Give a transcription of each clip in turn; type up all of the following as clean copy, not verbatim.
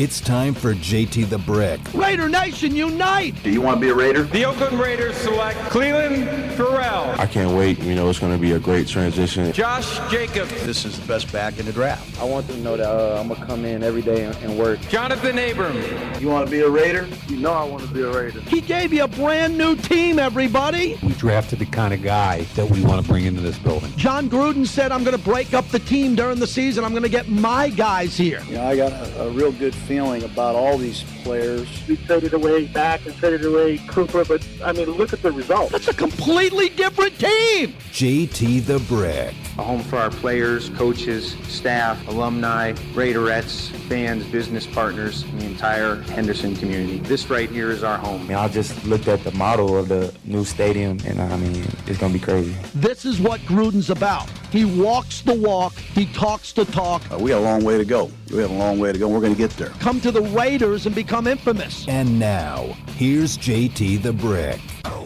It's time for JT the Brick. Raider Nation, unite! Do you want to be a Raider? The Oakland Raiders select Clelin Ferrell. I can't wait. It's going to be a great transition. Josh Jacobs. This is the best back in the draft. I want them to know that I'm going to come in every day and work. Jonathan Abram. You want to be a Raider? You know I want to be a Raider. He gave you a brand new team, everybody. We drafted the kind of guy that we want to bring into this building. John Gruden said, I'm going to break up the team during the season. I'm going to get my guys here. I got a real good feeling about all these players. We traded away Dak and traded away Cooper, but, look at the results. It's a completely different team. JT the Brick. A home for our players, coaches, staff, alumni, Raiderettes, fans, business partners, and the entire Henderson community. This right here is our home. I just looked at the model of the new stadium, and it's going to be crazy. This is what Gruden's about. He walks the walk. He talks the talk. We got a long way to go. We have a long way to go. We're going to get there. Come to the Raiders and become infamous. And now, here's JT the Brick.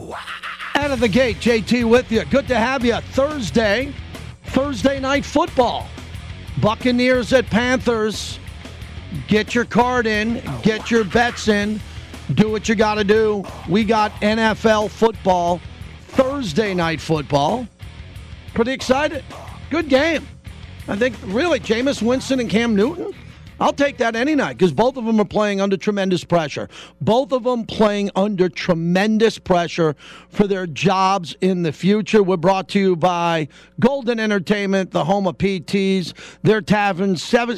Out of the gate, JT with you. Good to have you. Thursday night football. Buccaneers at Panthers. Get your card in. Get your bets in. Do what you got to do. We got NFL football. Thursday night football. Pretty excited. Good game. I think, really, Jameis Winston and Cam Newton, I'll take that any night because both of them are playing under tremendous pressure. Both of them playing under tremendous pressure for their jobs in the future. We're brought to you by Golden Entertainment, the home of PTs. Their tavern,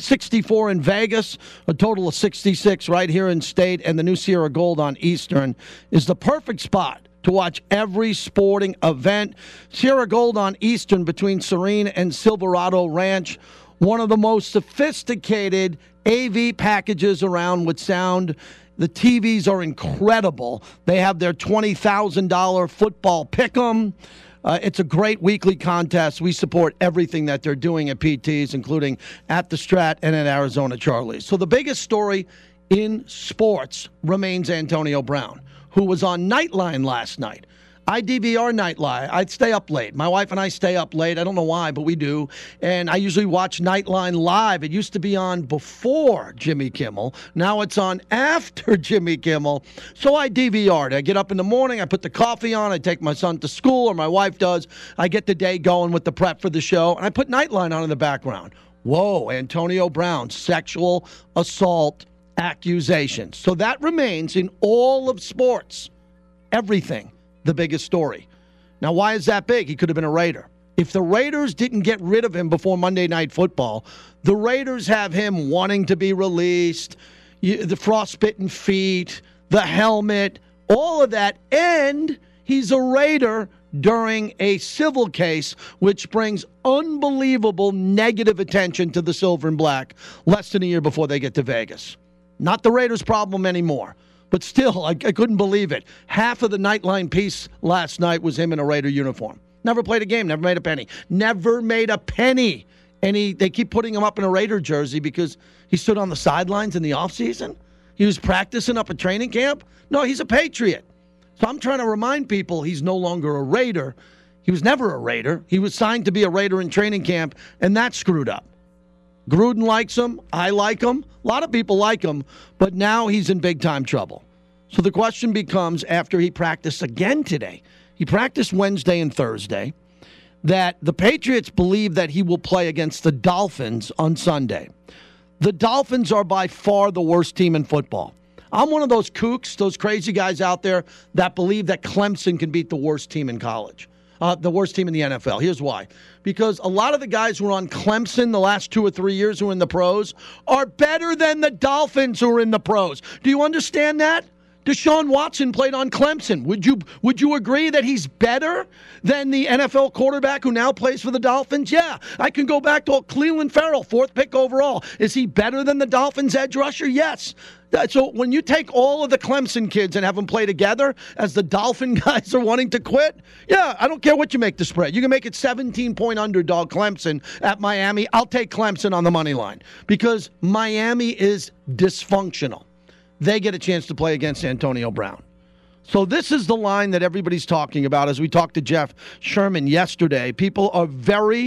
64 in Vegas, a total of 66 right here in state, and the new Sierra Gold on Eastern is the perfect spot to watch every sporting event. Sierra Gold on Eastern between Serene and Silverado Ranch. One of the most sophisticated AV packages around with sound. The TVs are incredible. They have their $20,000 football pick'em. It's a great weekly contest. We support everything that they're doing at PTs, including at the Strat and at Arizona Charlie's. So the biggest story in sports remains Antonio Brown, who was on Nightline last night. I DVR Nightline. I'd stay up late. My wife and I stay up late. I don't know why, but we do. And I usually watch Nightline live. It used to be on before Jimmy Kimmel. Now it's on after Jimmy Kimmel. So I DVR'd. I get up in the morning. I put the coffee on. I take my son to school, or my wife does. I get the day going with the prep for the show. And I put Nightline on in the background. Whoa, Antonio Brown, sexual assault accusations. So that remains in all of sports. Everything. The biggest story. Now, why is that big? He could have been a Raider. If the Raiders didn't get rid of him before Monday Night Football, the Raiders have him wanting to be released, the frostbitten feet, the helmet, all of that, and he's a Raider during a civil case, which brings unbelievable negative attention to the Silver and Black less than a year before they get to Vegas. Not the Raiders' problem anymore. But still, I couldn't believe it. Half of the Nightline piece last night was him in a Raider uniform. Never played a game, never made a penny. Never made a penny. And they keep putting him up in a Raider jersey because he stood on the sidelines in the offseason. He was practicing up at training camp. No, he's a Patriot. So I'm trying to remind people he's no longer a Raider. He was never a Raider. He was signed to be a Raider in training camp, and that screwed up. Gruden likes him. I like him. A lot of people like him, but now he's in big-time trouble. So the question becomes, after he practiced again today, he practiced Wednesday and Thursday, that the Patriots believe that he will play against the Dolphins on Sunday. The Dolphins are by far the worst team in football. I'm one of those kooks, those crazy guys out there that believe that Clemson can beat the worst team in college. The worst team in the NFL. Here's why. Because a lot of the guys who are on Clemson the last 2 or 3 years who are in the pros are better than the Dolphins who are in the pros. Do you understand that? Deshaun Watson played on Clemson. Would you agree that he's better than the NFL quarterback who now plays for the Dolphins? Yeah. I can go back to Clelin Ferrell, 4th pick overall. Is he better than the Dolphins edge rusher? Yes. So when you take all of the Clemson kids and have them play together as the Dolphin guys are wanting to quit, yeah, I don't care what you make the spread. You can make it 17-point underdog Clemson at Miami. I'll take Clemson on the money line because Miami is dysfunctional. They get a chance to play against Antonio Brown. So this is the line that everybody's talking about. As we talked to Jeff Sherman yesterday, people are very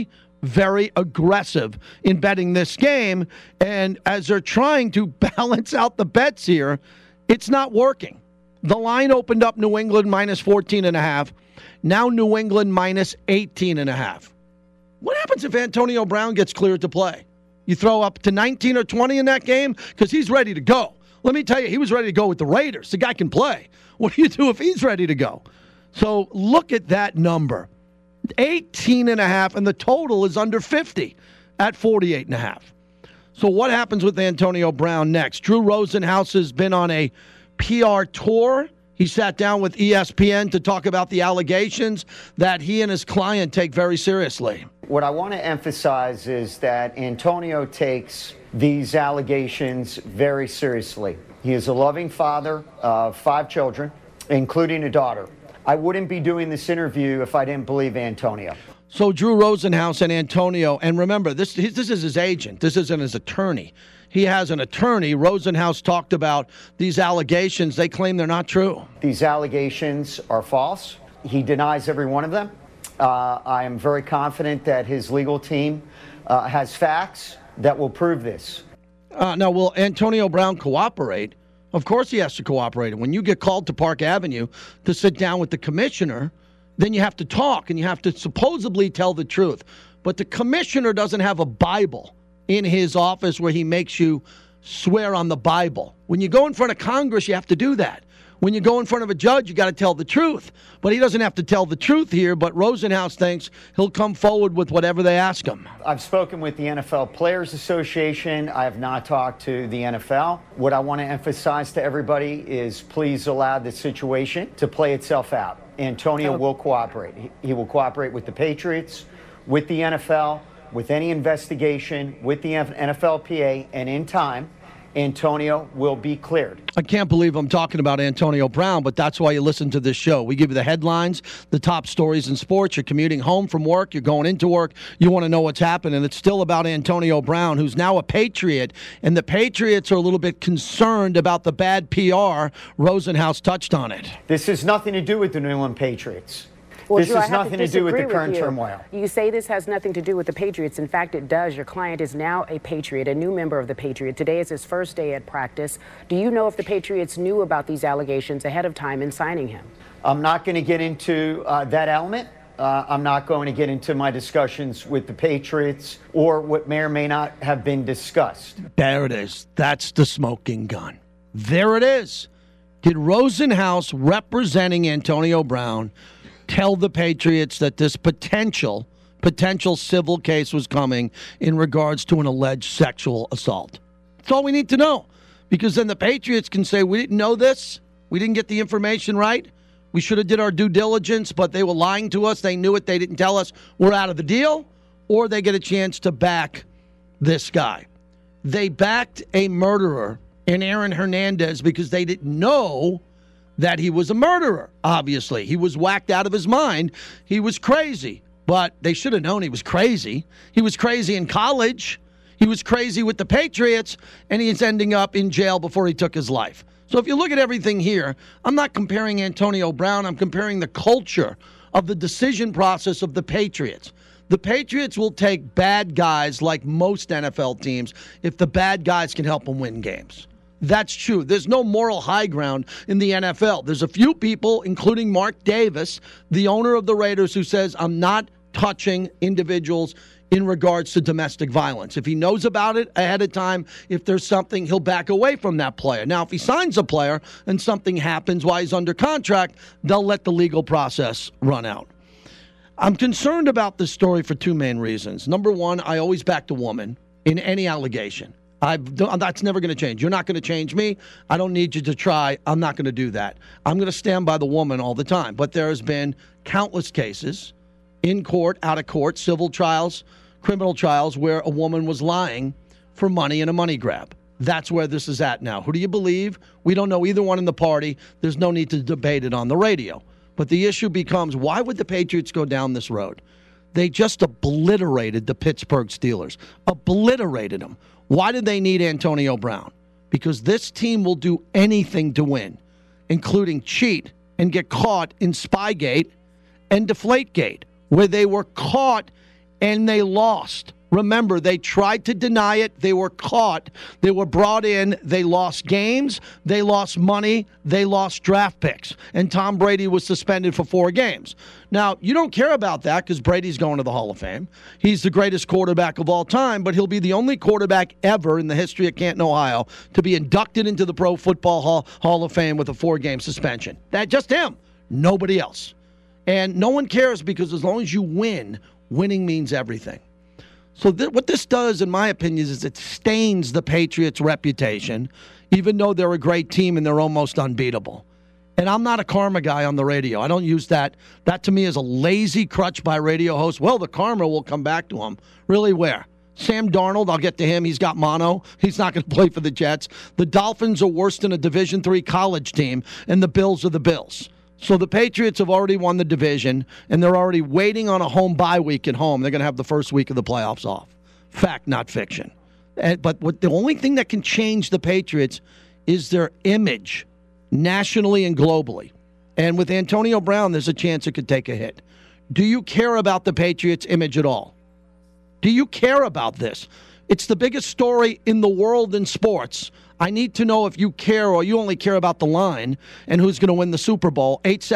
very aggressive in betting this game. And as they're trying to balance out the bets here, it's not working. The line opened up New England minus 14.5. Now New England minus 18.5. What happens if Antonio Brown gets cleared to play? You throw up to 19 or 20 in that game? Because he's ready to go. Let me tell you, he was ready to go with the Raiders. The guy can play. What do you do if he's ready to go? So look at that number. 18.5, and the total is under 50 at 48.5. So what happens with Antonio Brown next? Drew Rosenhaus has been on a PR tour. He sat down with ESPN to talk about the allegations that he and his client take very seriously. What I want to emphasize is that Antonio takes these allegations very seriously. He is a loving father of 5 children, including a daughter. I wouldn't be doing this interview if I didn't believe Antonio. So Drew Rosenhaus and Antonio, and remember, this is his agent. This isn't his attorney. He has an attorney. Rosenhaus talked about these allegations. They claim they're not true. These allegations are false. He denies every one of them. I am very confident that his legal team has facts that will prove this. Now, will Antonio Brown cooperate? Of course he has to cooperate. When you get called to Park Avenue to sit down with the commissioner, then you have to talk and you have to supposedly tell the truth. But the commissioner doesn't have a Bible in his office where he makes you swear on the Bible. When you go in front of Congress, you have to do that. When you go in front of a judge, you got to tell the truth. But he doesn't have to tell the truth here, but Rosenhaus thinks he'll come forward with whatever they ask him. I've spoken with the NFL Players Association. I have not talked to the NFL. What I want to emphasize to everybody is please allow the situation to play itself out. Antonio will cooperate. He will cooperate with the Patriots, with the NFL, with any investigation, with the NFLPA, and in time, Antonio will be cleared. I can't believe I'm talking about Antonio Brown, but that's why you listen to this show. We give you the headlines, the top stories in sports. You're commuting home from work. You're going into work. You want to know what's happening. It's still about Antonio Brown, who's now a Patriot, and the Patriots are a little bit concerned about the bad PR. Rosenhaus touched on it. This has nothing to do with the New England Patriots. Well, this Drew, has nothing to do with the current turmoil. You say this has nothing to do with the Patriots. In fact, it does. Your client is now a Patriot, a new member of the Patriot. Today is his first day at practice. Do you know if the Patriots knew about these allegations ahead of time in signing him? I'm not going to get into that element. I'm not going to get into my discussions with the Patriots or what may or may not have been discussed. There it is. That's the smoking gun. There it is. Did Rosenhaus, representing Antonio Brown, tell the Patriots that this potential civil case was coming in regards to an alleged sexual assault? That's all we need to know. Because then the Patriots can say, we didn't know this. We didn't get the information right. We should have did our due diligence, but they were lying to us. They knew it. They didn't tell us. We're out of the deal. Or they get a chance to back this guy. They backed a murderer in Aaron Hernandez because they didn't know that he was a murderer, obviously. He was whacked out of his mind. He was crazy. But they should have known he was crazy. He was crazy in college. He was crazy with the Patriots, and he's ending up in jail before he took his life. So if you look at everything here, I'm not comparing Antonio Brown. I'm comparing the culture of the decision process of the Patriots. The Patriots will take bad guys like most NFL teams if the bad guys can help them win games. That's true. There's no moral high ground in the NFL. There's a few people, including Mark Davis, the owner of the Raiders, who says, I'm not touching individuals in regards to domestic violence. If he knows about it ahead of time, if there's something, he'll back away from that player. Now, if he signs a player and something happens while he's under contract, they'll let the legal process run out. I'm concerned about this story for 2 main reasons. Number one, I always back the woman in any allegation. That's never going to change. You're not going to change me. I don't need you to try. I'm not going to do that. I'm going to stand by the woman all the time. But there has been countless cases in court, out of court, civil trials, criminal trials, where a woman was lying for money in a money grab. That's where this is at now. Who do you believe? We don't know either one in the party. There's no need to debate it on the radio. But the issue becomes, why would the Patriots go down this road? They just obliterated the Pittsburgh Steelers. Obliterated them. Why did they need Antonio Brown? Because this team will do anything to win, including cheat and get caught in Spygate and Deflategate, where they were caught and they lost. Remember, they tried to deny it. They were caught. They were brought in. They lost games. They lost money. They lost draft picks. And Tom Brady was suspended for 4 games. Now, you don't care about that because Brady's going to the Hall of Fame. He's the greatest quarterback of all time, but he'll be the only quarterback ever in the history of Canton, Ohio, to be inducted into the Pro Football Hall of Fame with a 4-game suspension. That just him. Nobody else. And no one cares because as long as you win, winning means everything. So what this does, in my opinion, is it stains the Patriots' reputation, even though they're a great team and they're almost unbeatable. And I'm not a karma guy on the radio. I don't use that. That, to me, is a lazy crutch by radio hosts. Well, the karma will come back to him. Really, where? Sam Darnold, I'll get to him. He's got mono. He's not going to play for the Jets. The Dolphins are worse than a Division III college team, and the Bills are the Bills. So the Patriots have already won the division, and they're already waiting on a home bye week at home. They're going to have the first week of the playoffs off. Fact, not fiction. But the only thing that can change the Patriots is their image, nationally and globally. And with Antonio Brown, there's a chance it could take a hit. Do you care about the Patriots' image at all? Do you care about this? It's the biggest story in the world in sports. I need to know if you care or you only care about the line and who's going to win the Super Bowl.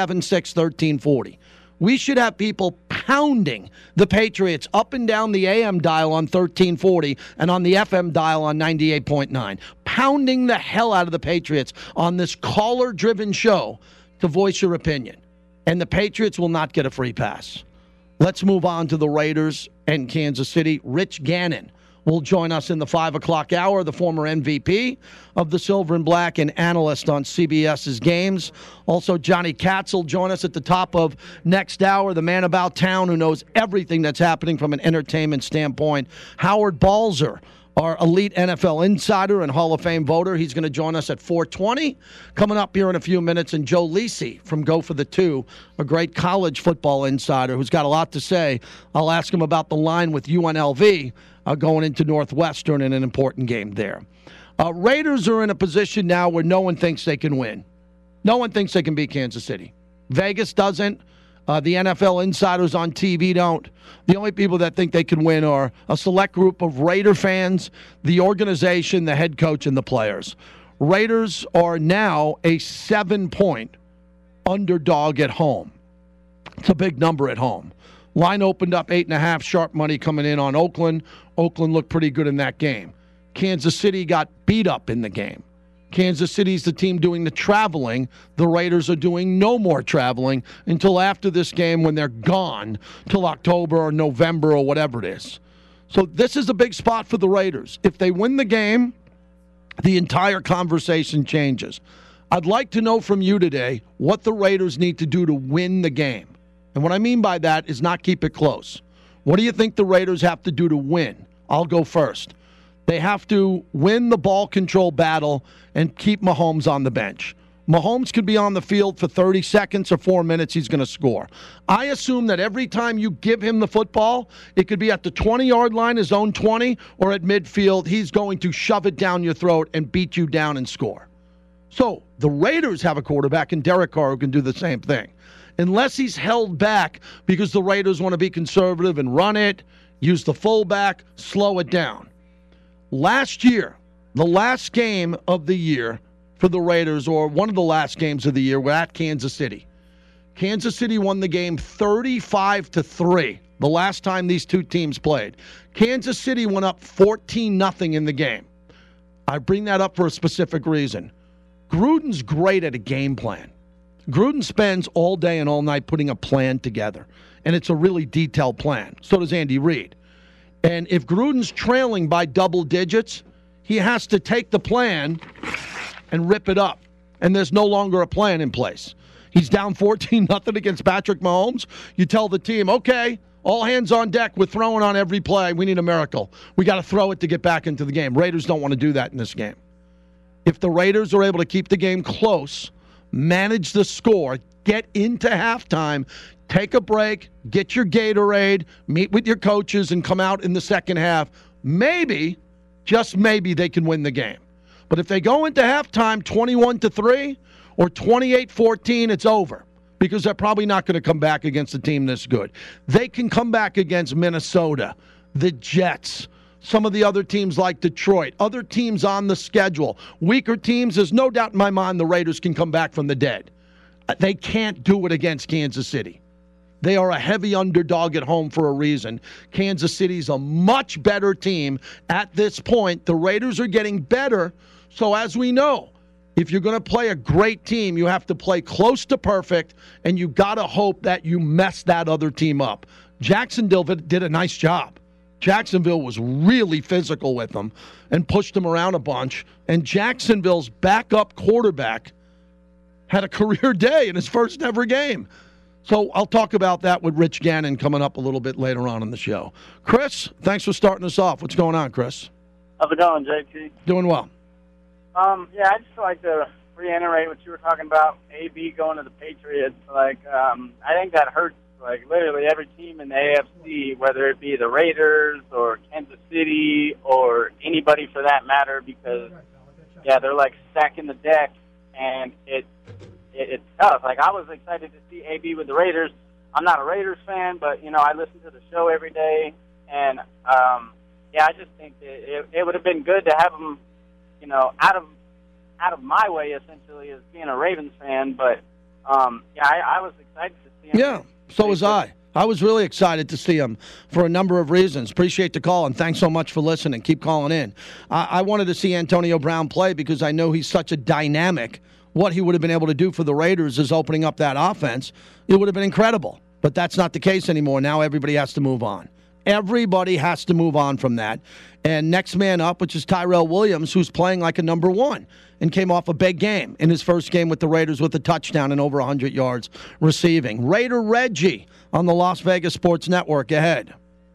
876-1340. We should have people pounding the Patriots up and down the AM dial on 1340 and on the FM dial on 98.9. Pounding the hell out of the Patriots on this caller-driven show to voice your opinion. And the Patriots will not get a free pass. Let's move on to the Raiders and Kansas City. Rich Gannon will join us in the 5 o'clock hour, the former MVP of the Silver and Black and analyst on CBS's games. Also, Johnny Katz will join us at the top of next hour, the man about town who knows everything that's happening from an entertainment standpoint. Howard Balzer, our elite NFL insider and Hall of Fame voter. He's going to join us at 4:20. Coming up here in a few minutes, and Joe Lisi from Go for the Two, a great college football insider who's got a lot to say. I'll ask him about the line with UNLV going into Northwestern in an important game there. Raiders are in a position now where no one thinks they can win. No one thinks they can beat Kansas City. Vegas doesn't. The NFL insiders on TV don't. The only people that think they can win are a select group of Raider fans, the organization, the head coach, and the players. Raiders are now a 7-point underdog at home. It's a big number at home. Line opened up 8.5, sharp money coming in on Oakland. Oakland looked pretty good in that game. Kansas City got beat up in the game. Kansas City's the team doing the traveling. The Raiders are doing no more traveling until after this game when they're gone till October or November or whatever it is. So this is a big spot for the Raiders. If they win the game, the entire conversation changes. I'd like to know from you today what the Raiders need to do to win the game. And what I mean by that is not keep it close. What do you think the Raiders have to do to win? I'll go first. They have to win the ball control battle and keep Mahomes on the bench. Mahomes could be on the field for 30 seconds or 4 minutes. He's going to score. I assume that every time you give him the football, it could be at the 20-yard line, his own 20, or at midfield. He's going to shove it down your throat and beat you down and score. So the Raiders have a quarterback in Derek Carr who can do the same thing. Unless he's held back because the Raiders want to be conservative and run it, use the fullback, slow it down. Last year, the last game of the year for the Raiders, or one of the last games of the year, were at Kansas City. Kansas City won the game 35-3 the last time these two teams played. Kansas City went up 14-0 in the game. I bring that up for a specific reason. Gruden's great at a game plan. Gruden spends all day and all night putting a plan together, and it's a really detailed plan. So does Andy Reid. And if Gruden's trailing by double digits, he has to take the plan and rip it up. And there's no longer a plan in place. He's down 14-0 against Patrick Mahomes. You tell the team, okay, all hands on deck. We're throwing on every play. We need a miracle. We got to throw it to get back into the game. Raiders don't want to do that in this game. If the Raiders are able to keep the game close, manage the score, get into halftime, take a break, get your Gatorade, meet with your coaches, and come out in the second half, maybe, just maybe, they can win the game. But if they go into halftime 21-3 or 28-14, it's over. because they're probably not going to come back against a team this good. They can come back against Minnesota, the Jets, some of the other teams like Detroit, other teams on the schedule. Weaker teams, there's no doubt in my mind the Raiders can come back from the dead. They can't do it against Kansas City. They are a heavy underdog at home for a reason. Kansas City's a much better team at this point. The Raiders are getting better, so as we know, if you're going to play a great team, you have to play close to perfect, and you got to hope that you mess that other team up. Jacksonville did a nice job. Jacksonville was really physical with them and pushed them around a bunch, and Jacksonville's backup quarterback had a career day in his first ever game. So I'll talk about that with Rich Gannon coming up a little bit later on in the show. Chris, thanks for starting us off. What's going on, Chris? How's it going, JT? Doing well. Yeah, I just like to reiterate what you were talking about, AB going to the Patriots. I think that hurts, literally every team in the AFC, whether it be the Raiders or Kansas City or anybody for that matter, because, they're, stacking the deck, and it's tough. I was excited to see AB with the Raiders. I'm not a Raiders fan, but, I listen to the show every day, and, I just think it would have been good to have him, out of my way, essentially, as being a Ravens fan. But, I was excited to see him. Yeah, so was I. I was really excited to see him for a number of reasons. Appreciate the call, and thanks so much for listening. Keep calling in. I wanted to see Antonio Brown play because I know he's such a dynamic. What he would have been able to do for the Raiders is opening up that offense. It would have been incredible. But that's not the case anymore. Now everybody has to move on. Everybody has to move on from that. And next man up, which is Tyrell Williams, who's playing like a number one and came off a big game in his first game with the Raiders with a touchdown and over 100 yards receiving. Raider Reggie on the Las Vegas Sports Network. Ahead.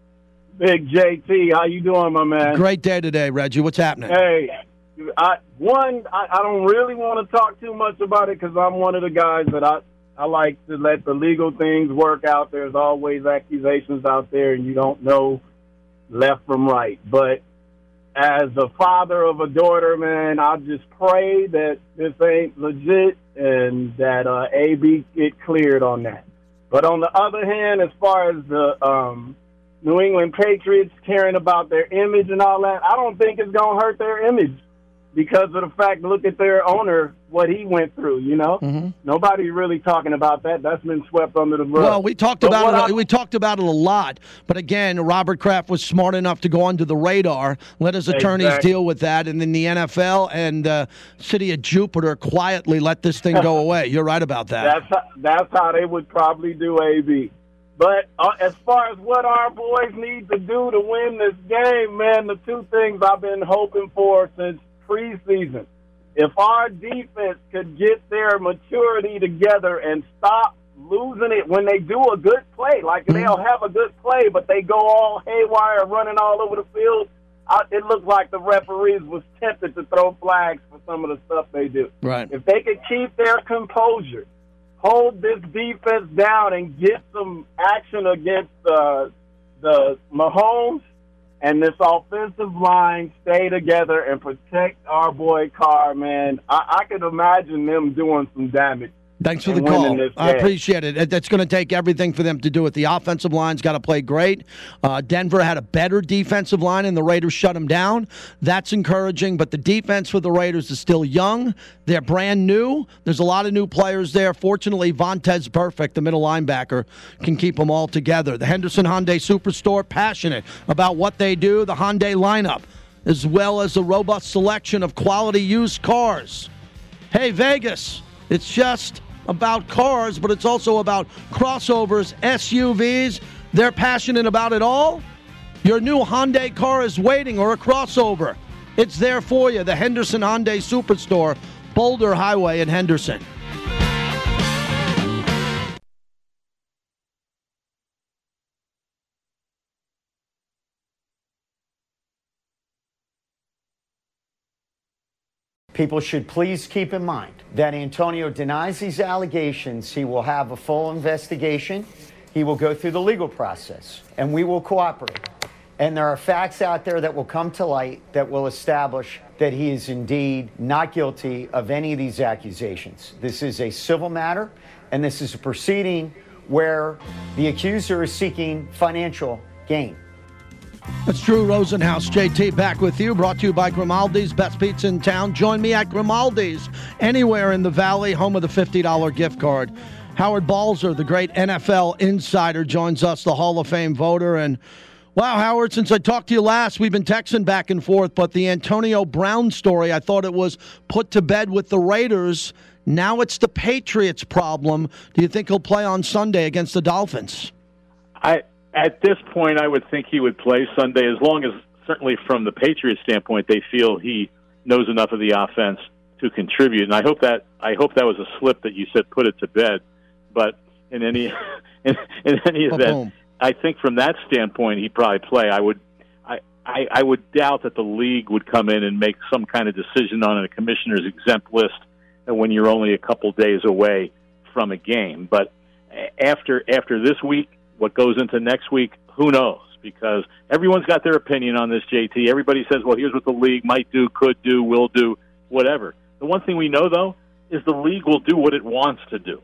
Big JT, how you doing, my man? Great day today, Reggie. What's happening? Hey, I don't really want to talk too much about it because I'm one of the guys that I like to let the legal things work out. There's always accusations out there, and you don't know left from right. But as a father of a daughter, man, I just pray that this ain't legit and that AB get cleared on that. But on the other hand, as far as the New England Patriots caring about their image and all that, I don't think it's going to hurt their image. Because of the fact, look at their owner, what he went through, Mm-hmm. Nobody's really talking about that. That's been swept under the rug. Well, we talked about it. We talked about it a lot. But again, Robert Kraft was smart enough to go under the radar, let his attorneys deal with that, and then the NFL and City of Jupiter quietly let this thing go away. You're right about that. That's how they would probably do AB. But as far as what our boys need to do to win this game, man, the two things I've been hoping for since preseason. If our defense could get their maturity together and stop losing it when they do a good play, they'll have a good play, but they go all haywire, running all over the field, it looks like the referees was tempted to throw flags for some of the stuff they do. Right. If they could keep their composure, hold this defense down, and get some action against the Mahomes, and this offensive line stay together and protect our boy Carr, man, I could imagine them doing some damage. Thanks for the call. I appreciate it. It's going to take everything for them to do it. The offensive line's got to play great. Denver had a better defensive line, and the Raiders shut them down. That's encouraging, but the defense for the Raiders is still young. They're brand new. There's a lot of new players there. Fortunately, Vontez Burfict, the middle linebacker, can keep them all together. The Henderson Hyundai Superstore, passionate about what they do. The Hyundai lineup, as well as a robust selection of quality used cars. Hey, Vegas, it's just about cars, but it's also about crossovers, SUVs. They're passionate about it all. Your new Hyundai car is waiting, or a crossover. It's there for you. The Henderson Hyundai Superstore, Boulder Highway in Henderson. People should please keep in mind that Antonio denies these allegations. He will have a full investigation. He will go through the legal process, and we will cooperate. And there are facts out there that will come to light that will establish that he is indeed not guilty of any of these accusations. This is a civil matter, and this is a proceeding where the accuser is seeking financial gain. That's Drew Rosenhaus. JT back with you, brought to you by Grimaldi's, best pizza in town. Join me at Grimaldi's, anywhere in the Valley, home of the $50 gift card. Howard Balzer, the great NFL insider, joins us, the Hall of Fame voter. And wow, Howard, since I talked to you last, we've been texting back and forth, but the Antonio Brown story, I thought it was put to bed with the Raiders. Now it's the Patriots' problem. Do you think he'll play on Sunday against the Dolphins? At this point, I would think he would play Sunday, as long as, certainly from the Patriots' standpoint, they feel he knows enough of the offense to contribute. And I hope that was a slip that you said put it to bed. But in any event, I think from that standpoint, he'd probably play. I would doubt that the league would come in and make some kind of decision on a commissioner's exempt list when you're only a couple days away from a game. But after this week, what goes into next week, who knows? Because everyone's got their opinion on this, JT. Everybody says, well, here's what the league might do, could do, will do, whatever. The one thing we know, though, is the league will do what it wants to do.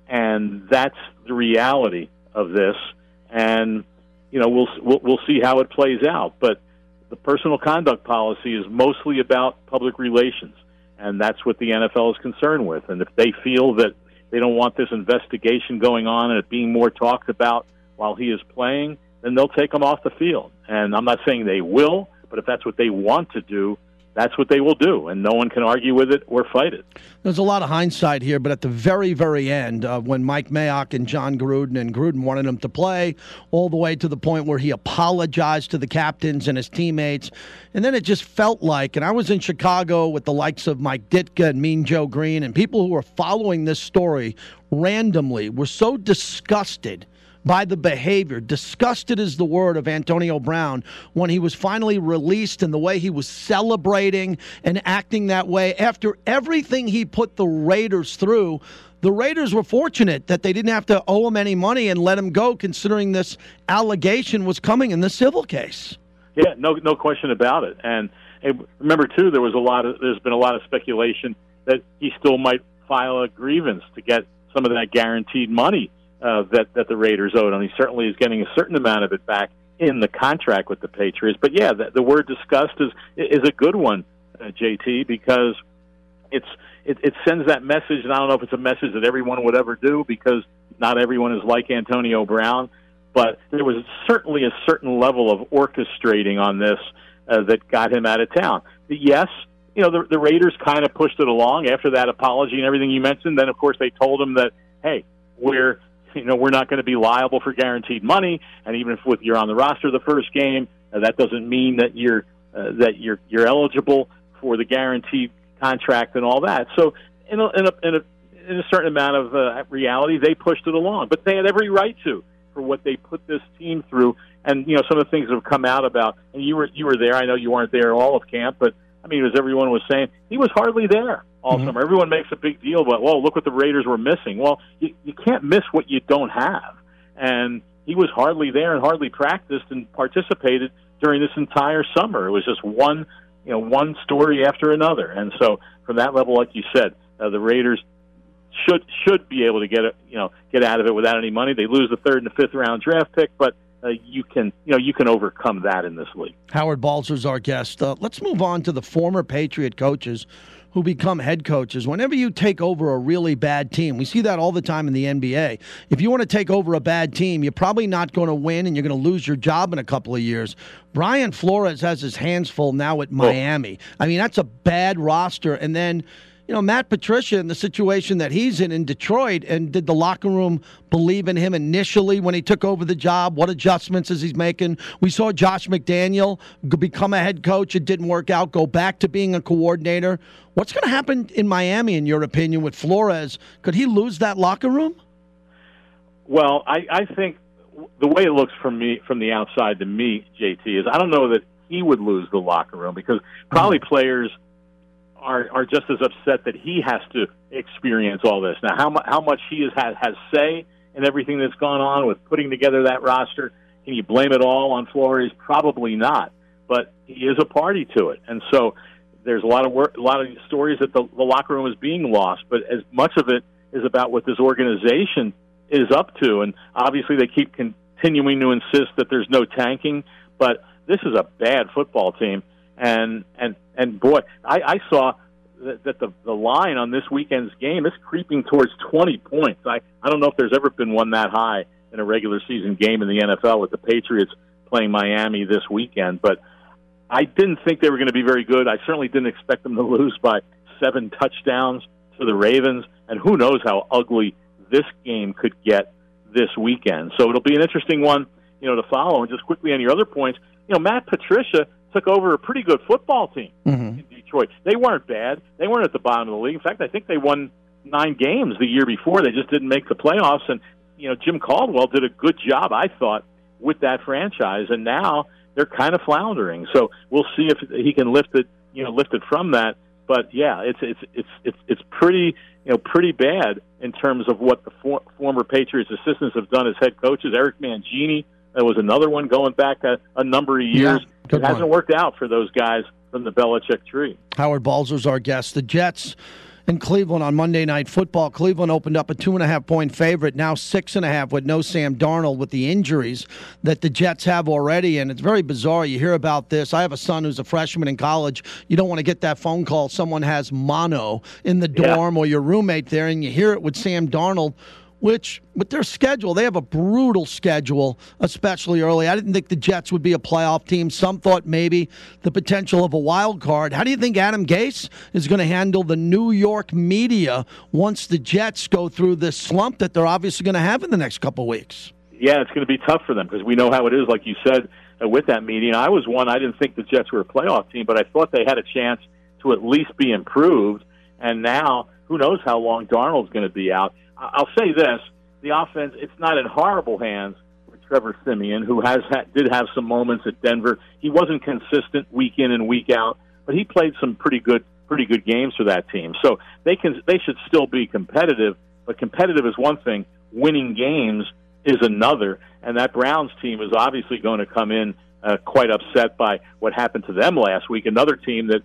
And that's the reality of this. And, you know, we'll see how it plays out. But the personal conduct policy is mostly about public relations. And that's what the NFL is concerned with. And if they feel that they don't want this investigation going on and it being more talked about while he is playing, then they'll take him off the field. And I'm not saying they will, but if that's what they want to do, that's what they will do, and no one can argue with it or fight it. There's a lot of hindsight here, but at the very, very end, when Mike Mayock and John Gruden, and Gruden wanted him to play, all the way to the point where he apologized to the captains and his teammates, and then it just felt like, and I was in Chicago with the likes of Mike Ditka and Mean Joe Green, and people who were following this story randomly were so disgusted by the behavior. Disgusted is the word of Antonio Brown when he was finally released, and the way he was celebrating and acting that way after everything he put the Raiders through. The Raiders were fortunate that they didn't have to owe him any money and let him go, considering this allegation was coming in the civil case. Yeah, no question about it. And remember too, there's been a lot of speculation that he still might file a grievance to get some of that guaranteed money that the Raiders owed him. He certainly is getting a certain amount of it back in the contract with the Patriots. But yeah, the word disgust is a good one, JT, because it sends that message, and I don't know if it's a message that everyone would ever do, because not everyone is like Antonio Brown, but there was certainly a certain level of orchestrating on this that got him out of town. Yes, you know, the Raiders kind of pushed it along after that apology and everything you mentioned. Then, of course, they told him that, hey, we're not going to be liable for guaranteed money, and even if you're on the roster the first game, that doesn't mean that you're eligible for the guaranteed contract and all that. So, in a certain amount of reality, they pushed it along, but they had every right to, for what they put this team through. And you know, some of the things that have come out about, and you were there. I know you weren't there all of camp, but I mean, as everyone was saying, he was hardly there all summer. Everyone makes a big deal about, well, look what the Raiders were missing. Well, you can't miss what you don't have. And he was hardly there and hardly practiced and participated during this entire summer. It was just one story after another. And so from that level, like you said, the Raiders should be able to get out of it without any money. They lose the 3rd and the 5th round draft pick, but you can overcome that in this league. Howard Balzer's our guest. Let's move on to the former Patriot coaches who become head coaches. Whenever you take over a really bad team, we see that all the time in the NBA. If you want to take over a bad team, you're probably not going to win, and you're going to lose your job in a couple of years. Brian Flores has his hands full now at Miami. I mean, that's a bad roster. And then, you know, Matt Patricia in the situation that he's in Detroit, and did the locker room believe in him initially when he took over the job? What adjustments is he making? We saw Josh McDaniel become a head coach. It didn't work out. Go back to being a coordinator. What's going to happen in Miami, in your opinion, with Flores? Could he lose that locker room? Well, I think the way it looks from the outside to me, JT, is I don't know that he would lose the locker room, because probably players are just as upset that he has to experience all this. Now, how much he has say in everything that's gone on with putting together that roster, can you blame it all on Flores? Probably not, but he is a party to it. And so there's a lot of stories that the locker room is being lost, but as much of it is about what this organization is up to. And obviously they keep continuing to insist that there's no tanking, but this is a bad football team. And boy, I saw that the line on this weekend's game is creeping towards 20 points. I don't know if there's ever been one that high in a regular season game in the NFL with the Patriots playing Miami this weekend. But I didn't think they were going to be very good. I certainly didn't expect them to lose by 7 touchdowns to the Ravens. And who knows how ugly this game could get this weekend. So it'll be an interesting one, to follow. And just quickly on your other points, Matt Patricia took over a pretty good football team in Detroit. They weren't bad. They weren't at the bottom of the league. In fact, I think they won 9 games the year before. They just didn't make the playoffs. And, Jim Caldwell did a good job, I thought, with that franchise. And now they're kind of floundering. So we'll see if he can lift it from that. But yeah, it's pretty bad in terms of what the former Patriots assistants have done as head coaches. Eric Mangini, that was another one going back a number of years. Yeah, it hasn't worked out for those guys from the Belichick tree. Howard Balzer's our guest. The Jets in Cleveland on Monday Night Football. Cleveland opened up a 2.5-point favorite, now 6.5 with no Sam Darnold with the injuries that the Jets have already. And it's very bizarre. You hear about this. I have a son who's a freshman in college. You don't want to get that phone call. Someone has mono in the dorm or your roommate there, and you hear it with Sam Darnold, which, with their schedule, they have a brutal schedule, especially early. I didn't think the Jets would be a playoff team. Some thought maybe the potential of a wild card. How do you think Adam Gase is going to handle the New York media once the Jets go through this slump that they're obviously going to have in the next couple of weeks? Yeah, it's going to be tough for them because we know how it is, like you said, with that media. I was one, I didn't think the Jets were a playoff team, but I thought they had a chance to at least be improved. And now, who knows how long Darnold's going to be out. I'll say this, the offense, it's not in horrible hands with Trevor Siemian, who did have some moments at Denver. He wasn't consistent week in and week out, but he played some pretty good games for that team. So they should still be competitive, but competitive is one thing, winning games is another, and that Browns team is obviously going to come in quite upset by what happened to them last week. Another team that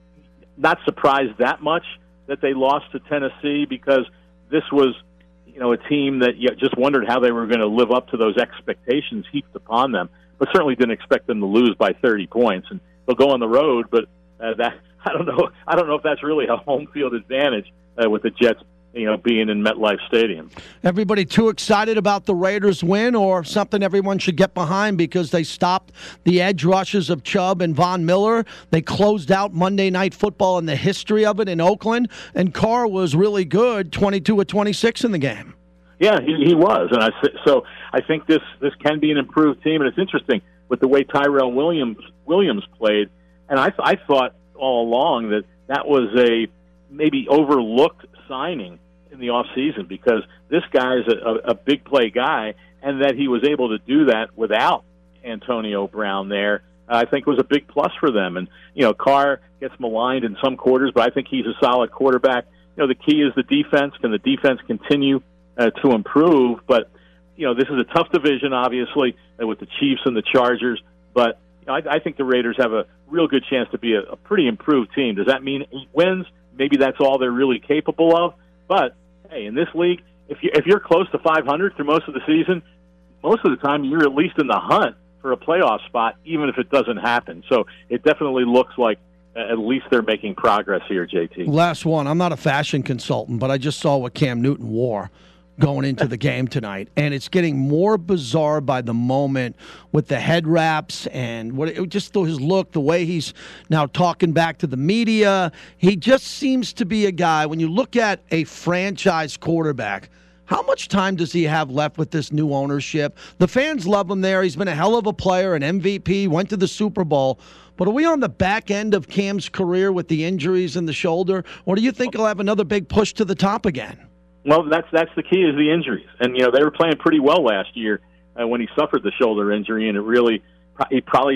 not surprised that much that they lost to Tennessee, because this was, a team that you just wondered how they were going to live up to those expectations heaped upon them, but certainly didn't expect them to lose by 30 points. And they'll go on the road, but that I don't know if that's really a home field advantage with the Jets, being in MetLife Stadium. Everybody too excited about the Raiders win, or something everyone should get behind because they stopped the edge rushes of Chubb and Von Miller. They closed out Monday Night Football in the history of it in Oakland, and Carr was really good, 22 of 26 in the game. Yeah, he was, and so I think this can be an improved team, and it's interesting with the way Tyrell Williams played, and I thought all along that was a maybe overlooked signing in the offseason, because this guy is a big play guy, and that he was able to do that without Antonio Brown there, I think was a big plus for them. And, Carr gets maligned in some quarters, but I think he's a solid quarterback. The key is the defense. Can the defense continue to improve? But, this is a tough division, obviously, with the Chiefs and the Chargers, but I think the Raiders have a real good chance to be a pretty improved team. Does that mean 8 wins? Maybe that's all they're really capable of. But, hey, in this league, if you're close to 500 through most of the season, most of the time you're at least in the hunt for a playoff spot, even if it doesn't happen. So it definitely looks like at least they're making progress here, JT. Last one. I'm not a fashion consultant, but I just saw what Cam Newton wore going into the game tonight, and it's getting more bizarre by the moment with the head wraps and just his look, the way he's now talking back to the media. He just seems to be a guy, when you look at a franchise quarterback, how much time does he have left with this new ownership? The fans love him there. He's been a hell of a player, an MVP, went to the Super Bowl. But are we on the back end of Cam's career with the injuries in the shoulder, or do you think he'll have another big push to the top again? Well, that's the key, is the injuries. And, they were playing pretty well last year when he suffered the shoulder injury, and he probably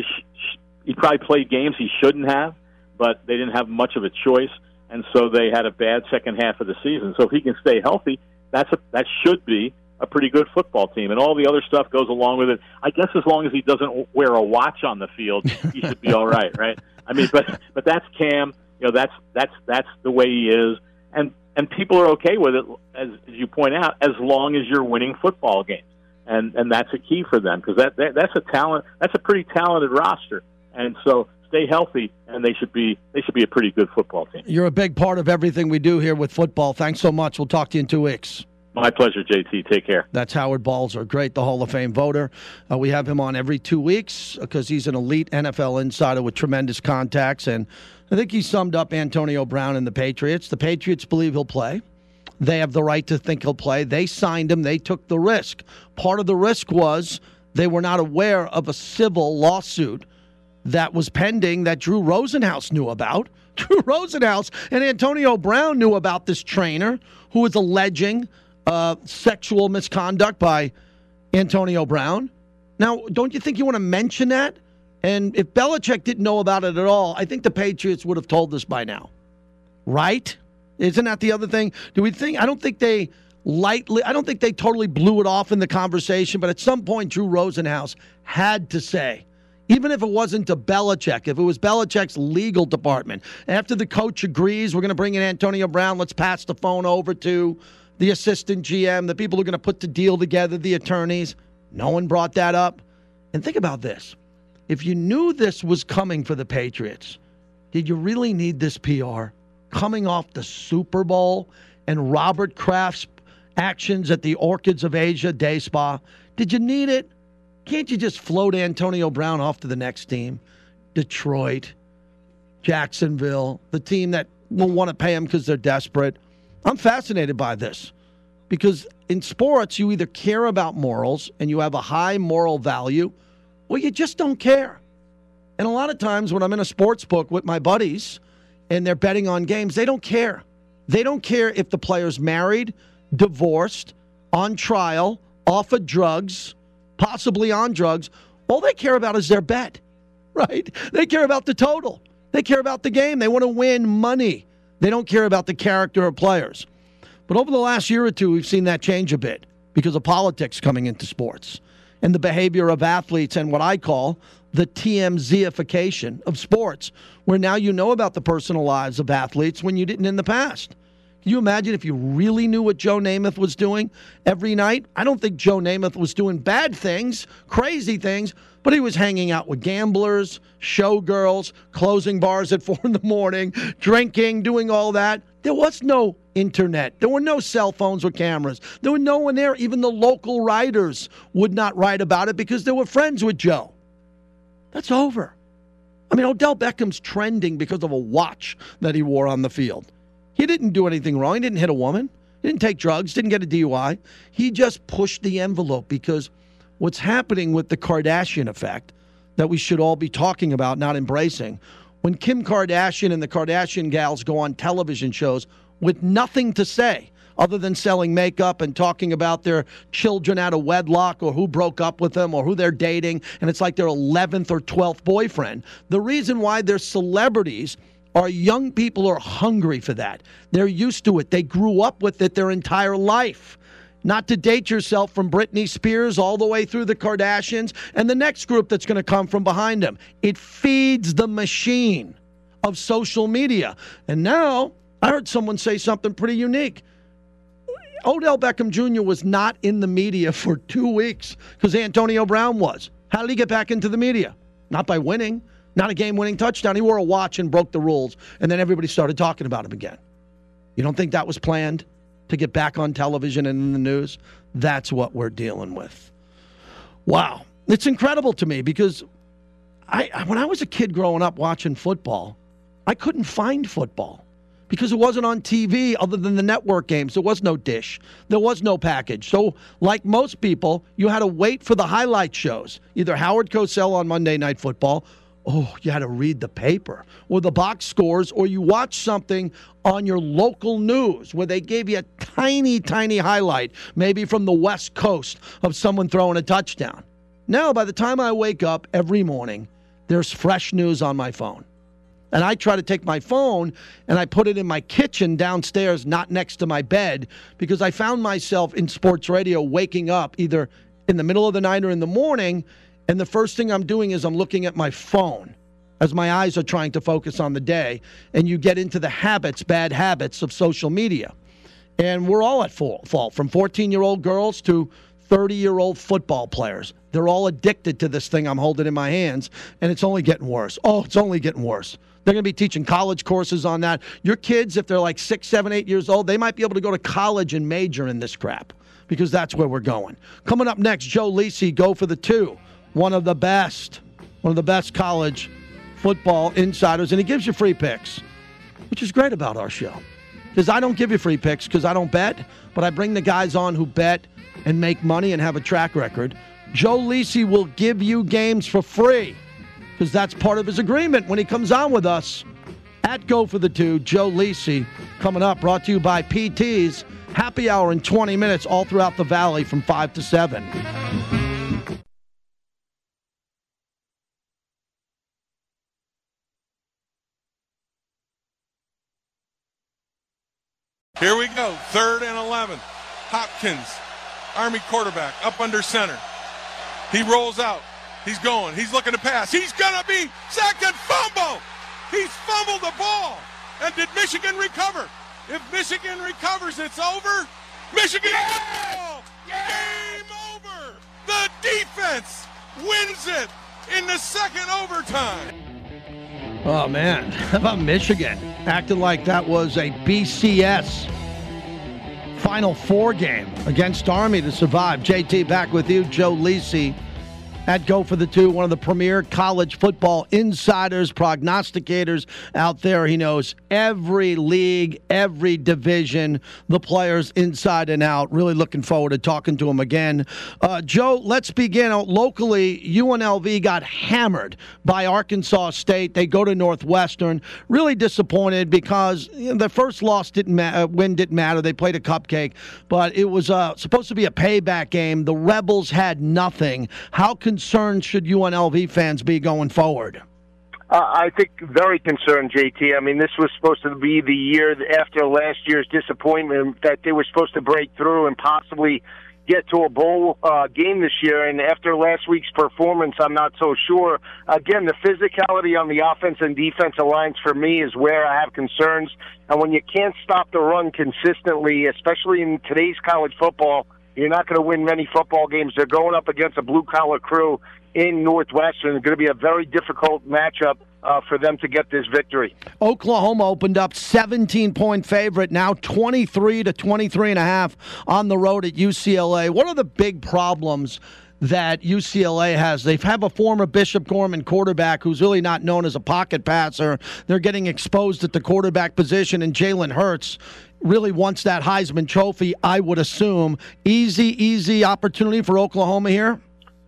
played games he shouldn't have, but they didn't have much of a choice, and so they had a bad second half of the season. So if he can stay healthy, that should be a pretty good football team, and all the other stuff goes along with it. I guess as long as he doesn't wear a watch on the field, he should be all right? I mean, but that's Cam. That's the way he is. And and people are okay with it, as you point out, as long as you're winning football games. And that's a key for them, because that's a talent. That's a pretty talented roster, and so stay healthy, and they should be a pretty good football team. You're a big part of everything we do here with football. Thanks so much. We'll talk to you in 2 weeks. My pleasure, JT. Take care. That's Howard Balzer, great, the Hall of Fame voter. We have him on every 2 weeks because he's an elite NFL insider with tremendous contacts, and I think he summed up Antonio Brown and the Patriots. The Patriots believe he'll play. They have the right to think he'll play. They signed him. They took the risk. Part of the risk was they were not aware of a civil lawsuit that was pending that Drew Rosenhaus knew about. Drew Rosenhaus and Antonio Brown knew about this trainer who was alleging sexual misconduct by Antonio Brown. Now, don't you think you want to mention that? And if Belichick didn't know about it at all, I think the Patriots would have told us by now. Right? Isn't that the other thing? I don't think they totally blew it off in the conversation, but at some point Drew Rosenhaus had to say, even if it wasn't to Belichick, if it was Belichick's legal department, after the coach agrees, we're going to bring in Antonio Brown, let's pass the phone over to the assistant GM, the people who are going to put the deal together, the attorneys. No one brought that up. And think about this. If you knew this was coming for the Patriots, did you really need this PR? Coming off the Super Bowl and Robert Kraft's actions at the Orchids of Asia Day Spa, did you need it? Can't you just float Antonio Brown off to the next team? Detroit, Jacksonville, the team that will want to pay him because they're desperate. I'm fascinated by this because in sports, you either care about morals and you have a high moral value, or you just don't care. And a lot of times when I'm in a sports book with my buddies and they're betting on games, they don't care. They don't care if the player's married, divorced, on trial, off of drugs, possibly on drugs. All they care about is their bet, right? They care about the total. They care about the game. They want to win money. They don't care about the character of players. But over the last year or two, we've seen that change a bit because of politics coming into sports and the behavior of athletes and what I call the TMZ-ification of sports, where now you know about the personal lives of athletes when you didn't in the past. Can you imagine if you really knew what Joe Namath was doing every night? I don't think Joe Namath was doing bad things, crazy things, but he was hanging out with gamblers, showgirls, closing bars at 4 a.m, drinking, doing all that. There was no internet. There were no cell phones or cameras. There was no one there. Even the local writers would not write about it because they were friends with Joe. That's over. I mean, Odell Beckham's trending because of a watch that he wore on the field. He didn't do anything wrong. He didn't hit a woman. He didn't take drugs, didn't get a DUI. He just pushed the envelope because what's happening with the Kardashian effect that we should all be talking about, not embracing, when Kim Kardashian and the Kardashian gals go on television shows with nothing to say other than selling makeup and talking about their children out of wedlock or who broke up with them or who they're dating, and it's like their 11th or 12th boyfriend. The reason why they're celebrities are young people are hungry for that. They're used to it. They grew up with it their entire life. Not to date yourself from Britney Spears all the way through the Kardashians and the next group that's going to come from behind them. It feeds the machine of social media. And now I heard someone say something pretty unique. Odell Beckham Jr. was not in the media for 2 weeks because Antonio Brown was. How did he get back into the media? Not by winning. Not a game-winning touchdown. He wore a watch and broke the rules, and then everybody started talking about him again. You don't think that was planned to get back on television and in the news? That's what we're dealing with. Wow. It's incredible to me because when I was a kid growing up watching football, I couldn't find football because it wasn't on TV other than the network games. There was no dish. There was no package. So like most people, you had to wait for the highlight shows, either Howard Cosell on Monday Night Football. Oh, you had to read the paper or the box scores, or you watch something on your local news where they gave you a tiny, tiny highlight, maybe from the West Coast of someone throwing a touchdown. Now, by the time I wake up every morning, there's fresh news on my phone. And I try to take my phone and I put it in my kitchen downstairs, not next to my bed, because I found myself in sports radio waking up either in the middle of the night or in the morning, and the first thing I'm doing is I'm looking at my phone as my eyes are trying to focus on the day, and you get into the habits, bad habits of social media. And we're all at fault, from 14-year-old girls to 30-year-old football players. They're all addicted to this thing I'm holding in my hands, and it's only getting worse. Oh, it's only getting worse. They're going to be teaching college courses on that. Your kids, if they're like 6, 7, 8 years old, they might be able to go to college and major in this crap because that's where we're going. Coming up next, Joe Lisi, Go for the Two, one of the best college football insiders, and he gives you free picks, which is great about our show because I don't give you free picks because I don't bet, but I bring the guys on who bet and make money and have a track record. Joe Lisi will give you games for free because that's part of his agreement when he comes on with us. At Go for the Two, Joe Lisi coming up, brought to you by PT's. Happy hour in 20 minutes all throughout the Valley from 5 to 7. Here we go, 3rd and 11. Hopkins, Army quarterback, up under center. He rolls out. He's going. He's looking to pass. He's going to be sacked and fumble. He's fumbled the ball. And did Michigan recover? If Michigan recovers, it's over. Michigan, game over. The defense wins it in the second overtime. Oh, man. How about Michigan? Acting like that was a BCS Final Four game against Army to survive. JT back with you. Joe Lisi at Go for the Two, one of the premier college football insiders, prognosticators out there. He knows every league, every division, the players inside and out. Really looking forward to talking to him again. Joe, let's begin. Locally, UNLV got hammered by Arkansas State. They go to Northwestern. Really disappointed because the first loss win didn't matter. They played a cupcake, but it was supposed to be a payback game. The Rebels had nothing. How concerned should UNLV fans be going forward? I think very concerned, JT. I mean, this was supposed to be the year after last year's disappointment that they were supposed to break through and possibly get to a bowl game this year. And after last week's performance, I'm not so sure. Again, the physicality on the offense and defensive lines for me is where I have concerns. And when you can't stop the run consistently, especially in today's college football, you're not going to win many football games. They're going up against a blue-collar crew in Northwestern. It's going to be a very difficult matchup for them to get this victory. Oklahoma opened up 17-point favorite, now 23 to 23.5 on the road at UCLA. What are the big problems that UCLA has? They have a former Bishop Gorman quarterback who's really not known as a pocket passer. They're getting exposed at the quarterback position, and Jalen Hurts really wants that Heisman Trophy, I would assume. Easy opportunity for Oklahoma here?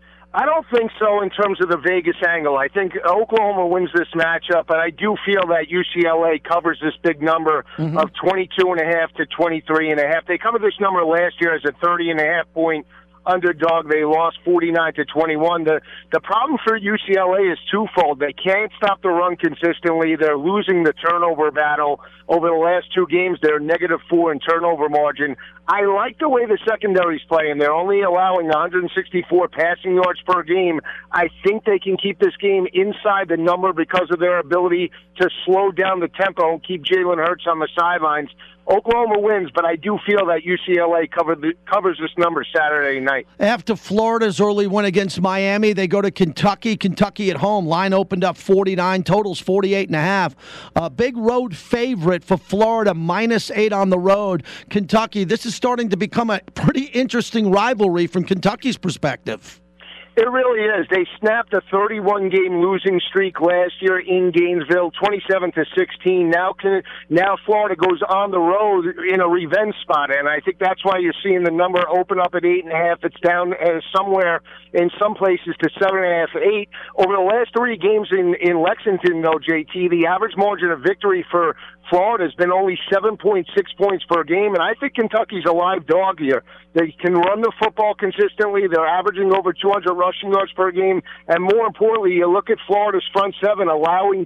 I don't think so in terms of the Vegas angle. I think Oklahoma wins this matchup, but I do feel that UCLA covers this big number of 22.5 to 23.5. They covered this number last year as a 30.5 point underdog. They lost 49 to 21. The problem for UCLA is twofold. They can't stop the run consistently. They're losing the turnover battle. Over the last two games, they're -4 in turnover margin. I like the way the secondary's playing. They're only allowing 164 passing yards per game. I think they can keep this game inside the number because of their ability to slow down the tempo and keep Jalen Hurts on the sidelines. Oklahoma wins, but I do feel that UCLA covers this number Saturday night. After Florida's early win against Miami, they go to Kentucky. Kentucky at home. Line opened up 49, totals 48.5. A big road favorite for Florida, -8 on the road. Kentucky, this is starting to become a pretty interesting rivalry from Kentucky's perspective. It really is. They snapped a 31-game losing streak last year in Gainesville, 27 to 16. Now Florida goes on the road in a revenge spot, and I think that's why you're seeing the number open up at 8.5. It's down somewhere in some places to 7.5, 8. Over the last three games in Lexington, though, JT, the average margin of victory for Florida has been only 7.6 points per game, and I think Kentucky's a live dog here. They can run the football consistently. They're averaging over 200 rushing yards per game, and more importantly, you look at Florida's front seven, allowing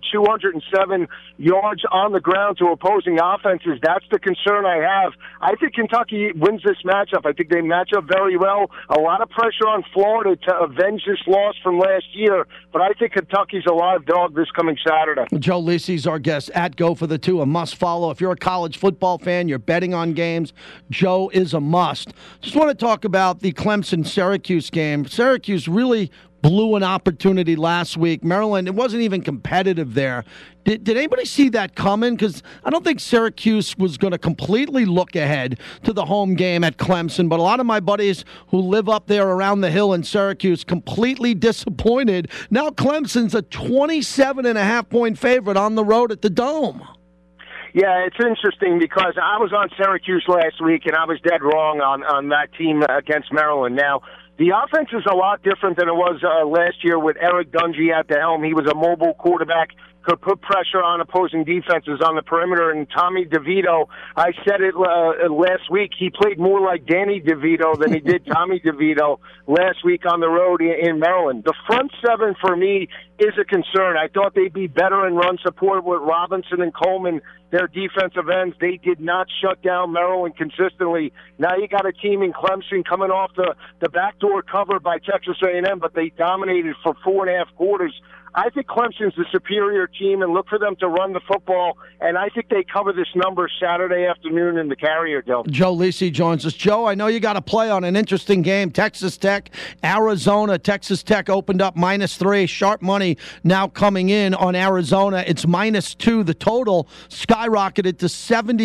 207 yards on the ground to opposing offenses. That's the concern I have. I think Kentucky wins this matchup. I think they match up very well. A lot of pressure on Florida to avenge this loss from last year, but I think Kentucky's a live dog this coming Saturday. Joe Lisi's our guest at Go for the Two, a must follow. If you're a college football fan, you're betting on games, Joe is a must. Just want to talk about the Clemson-Syracuse game. Syracuse really blew an opportunity last week. Maryland, it wasn't even competitive there. Did anybody see that coming? Because I don't think Syracuse was going to completely look ahead to the home game at Clemson, but a lot of my buddies who live up there around the hill in Syracuse completely disappointed. Now Clemson's a 27.5-point favorite on the road at the Dome. Yeah, it's interesting because I was on Syracuse last week, and I was dead wrong on that team against Maryland. Now, the offense is a lot different than it was last year with Eric Dungey at the helm. He was a mobile quarterback, could put pressure on opposing defenses on the perimeter. And Tommy DeVito, I said it last week, he played more like Danny DeVito than he did Tommy DeVito last week on the road in Maryland. The front seven, for me, is a concern. I thought they'd be better in run support with Robinson and Coleman, their defensive ends. They did not shut down Maryland consistently. Now you got a team in Clemson coming off the backdoor cover by Texas A&M, but they dominated for 4.5 quarters. I think Clemson's the superior team, and look for them to run the football, and I think they cover this number Saturday afternoon in the Carrier Dome. Joe Lisi joins us. Joe, I know you got to play on an interesting game. Texas Tech, Arizona. Texas Tech opened up -3. Sharp money now coming in on Arizona. It's -2. The total skyrocketed to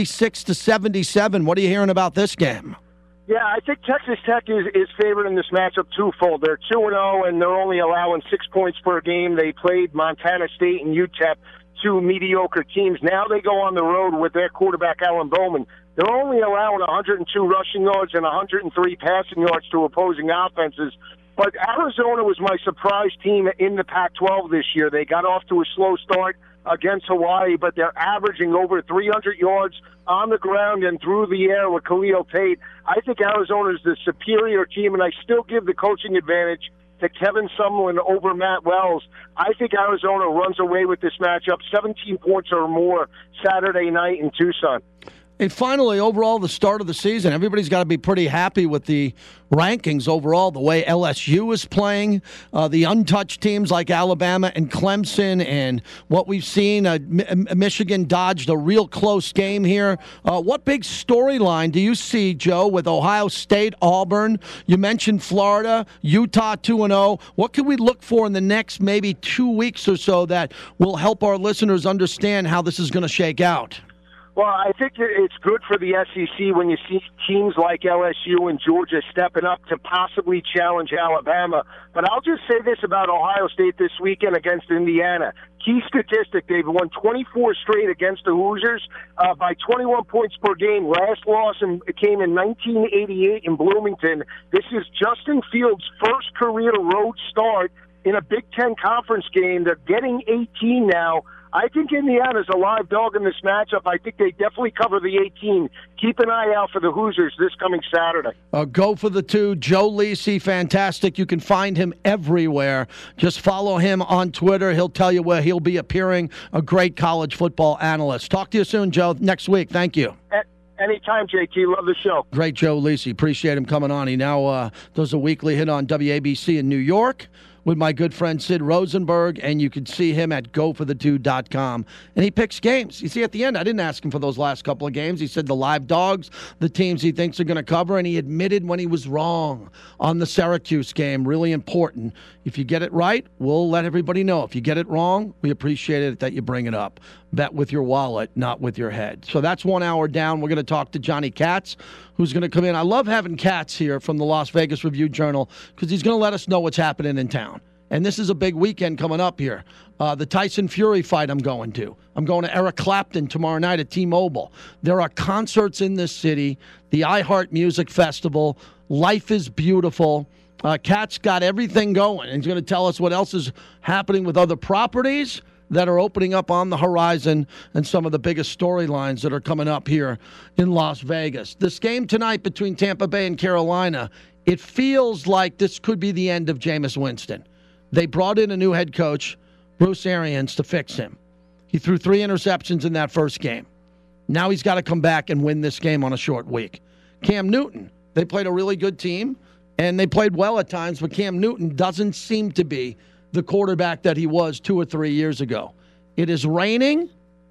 76-77. What are you hearing about this game? Yeah, I think Texas Tech is favored in this matchup twofold. They're 2-0, and they're only allowing 6 points per game. They played Montana State and UTEP, two mediocre teams. Now they go on the road with their quarterback, Alan Bowman. They're only allowing 102 rushing yards and 103 passing yards to opposing offenses. But Arizona was my surprise team in the Pac-12 this year. They got off to a slow start against Hawaii, but they're averaging over 300 yards on the ground and through the air with Khalil Tate. I think Arizona is the superior team, and I still give the coaching advantage to Kevin Sumlin over Matt Wells. I think Arizona runs away with this matchup, 17 points or more Saturday night in Tucson. And finally, overall, the start of the season, everybody's got to be pretty happy with the rankings overall, the way LSU is playing, the untouched teams like Alabama and Clemson, and what we've seen. Michigan dodged a real close game here. What big storyline do you see, Joe, with Ohio State, Auburn? You mentioned Florida, Utah 2-0. What can we look for in the next maybe 2 weeks or so that will help our listeners understand how this is going to shake out? Well, I think it's good for the SEC when you see teams like LSU and Georgia stepping up to possibly challenge Alabama. But I'll just say this about Ohio State this weekend against Indiana. Key statistic, they've won 24 straight against the Hoosiers by 21 points per game. Last loss came in 1988 in Bloomington. This is Justin Fields' first career road start in a Big Ten conference game. They're getting 18 now. I think Indiana's a live dog in this matchup. I think they definitely cover the 18. Keep an eye out for the Hoosiers this coming Saturday. Go for the 2. Joe Lisi, fantastic. You can find him everywhere. Just follow him on Twitter. He'll tell you where he'll be appearing. A great college football analyst. Talk to you soon, Joe, next week. Thank you. Anytime, JT. Love the show. Great Joe Lisi. Appreciate him coming on. He now does a weekly hit on WABC in New York with my good friend Sid Rosenberg, and you can see him at goforthe2.com. And he picks games. You see, at the end, I didn't ask him for those last couple of games. He said the live dogs, the teams he thinks are going to cover, and he admitted when he was wrong on the Syracuse game. Really important. If you get it right, we'll let everybody know. If you get it wrong, we appreciate it that you bring it up. Bet with your wallet, not with your head. So that's 1 hour down. We're going to talk to Johnny Katz, who's going to come in. I love having Katz here from the Las Vegas Review-Journal because he's going to let us know what's happening in town. And this is a big weekend coming up here. The Tyson Fury fight I'm going to. I'm going to Eric Clapton tomorrow night at T-Mobile. There are concerts in this city, the iHeart Music Festival. Life is beautiful. Katz got everything going. And he's going to tell us what else is happening with other properties that are opening up on the horizon and some of the biggest storylines that are coming up here in Las Vegas. This game tonight between Tampa Bay and Carolina, it feels like this could be the end of Jameis Winston. They brought in a new head coach, Bruce Arians, to fix him. He threw 3 interceptions in that first game. Now he's got to come back and win this game on a short week. Cam Newton, they played a really good team, and they played well at times, but Cam Newton doesn't seem to be the quarterback that he was 2 or 3 years ago. It is raining,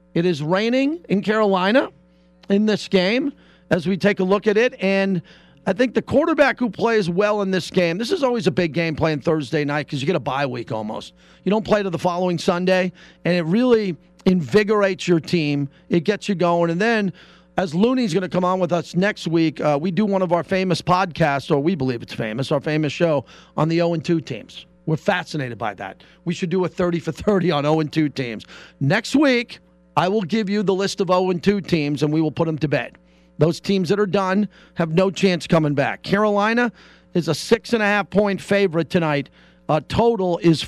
It is raining in Carolina in this game as we take a look at it. And I think the quarterback who plays well in this game, this is always a big game playing Thursday night because you get a bye week almost. You don't play to the following Sunday, and it really invigorates your team. It gets you going. And then as Looney's going to come on with us next week, we do one of our famous podcasts, or we believe it's famous, our famous show on the 0-2 teams. We're fascinated by that. We should do a 30 for 30 on 0-2 teams. Next week, I will give you the list of 0-2 teams, and we will put them to bed. Those teams that are done have no chance coming back. Carolina is a 6.5-point favorite tonight. Total is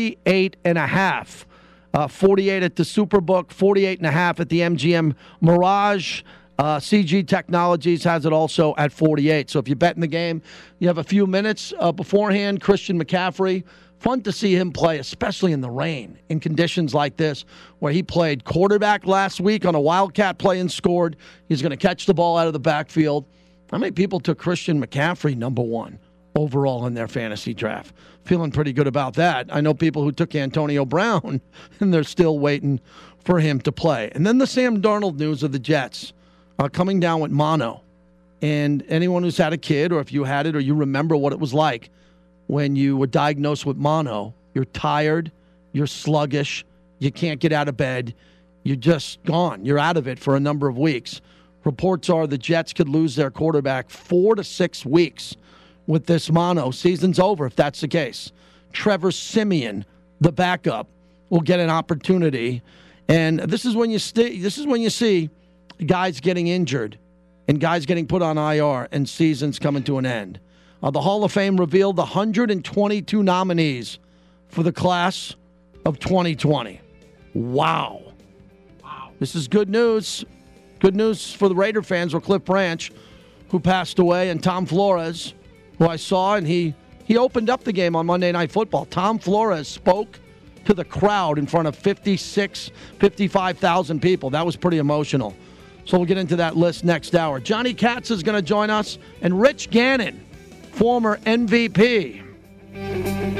48.5. 48 at the Superbook, 48.5 at the MGM Mirage. CG Technologies has it also at 48. So if you bet in the game, you have a few minutes beforehand. Christian McCaffrey, fun to see him play, especially in the rain, in conditions like this, where he played quarterback last week on a Wildcat play and scored. He's going to catch the ball out of the backfield. How many people took Christian McCaffrey number 1 overall in their fantasy draft? Feeling pretty good about that. I know people who took Antonio Brown, and they're still waiting for him to play. And then the Sam Darnold news of the Jets coming down with mono. And anyone who's had a kid, or if you had it, or you remember what it was like when you were diagnosed with mono, you're tired, you're sluggish, you can't get out of bed, you're just gone. You're out of it for a number of weeks. Reports are the Jets could lose their quarterback 4 to 6 weeks with this mono. Season's over if that's the case. Trevor Siemian, the backup, will get an opportunity. And this is when you see guys getting injured and guys getting put on IR and seasons coming to an end. The Hall of Fame revealed the 122 nominees for the class of 2020. Wow. This is good news. Good news for the Raider fans, or Cliff Branch, who passed away, and Tom Flores, who I saw, and he opened up the game on Monday Night Football. Tom Flores spoke to the crowd in front of 55,000 people. That was pretty emotional. So we'll get into that list next hour. Johnny Katz is going to join us, and Rich Gannon, former MVP.